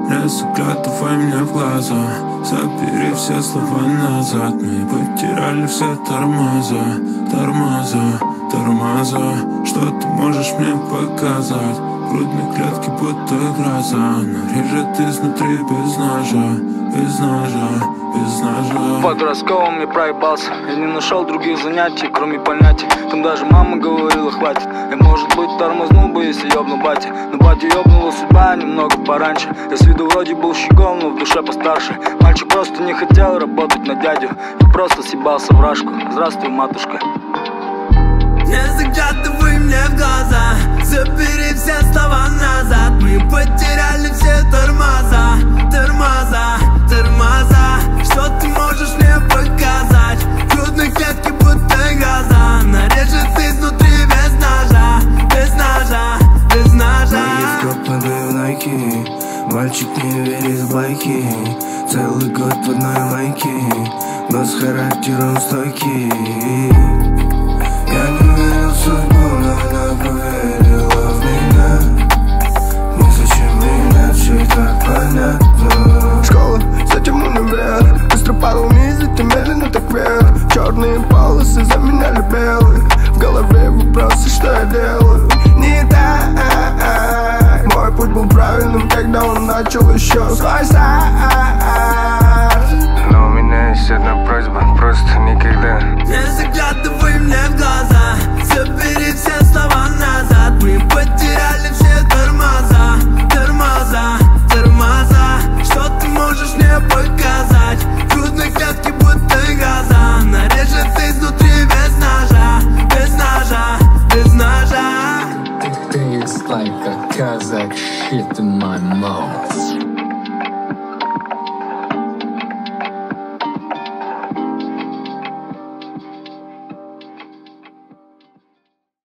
Не заглядывай мне в глаза, забери все слова назад. Мы потеряли все тормоза, тормоза, тормоза. Что ты можешь мне показать? Грудные клетки будто гроза, но режет изнутри без ножа, без ножа, без ножа. В подростковом я проебался, я не нашел других занятий, кроме понятий. Там даже мама говорила хватит. Я, может быть, тормознул бы, если ёбну батя. Но батя ёбнула судьба немного пораньше. Я с виду вроде был щегол, но в душе постарше. Мальчик просто не хотел работать на дядю и просто съебался в рашку. Здравствуй, матушка. Не заглядывай мне в глаза, забери все слова назад. Мы потеряли все тормоза, тормоза, тормоза. Что ты можешь мне показать? Грудные клетки будто гроза, нарежет изнутри без ножа, без ножа, без ножа. Мои скопаны в лайки, мальчик не верит в байки. Целый год в одной майке, но с характером стойкий. Я не верил в судьбу, но она поверила в меня. Не зачем меня, все и так понятно. Школа, затем универ. Быстро падал вниз, затем медленно так вверх. Черные полосы заменяли белые. В голове вопросы, что я делаю не так. Мой путь был правильным, когда он начал еще свой старт. Но у меня есть одна просьба, просто никогда не заглядывай мне в глаза.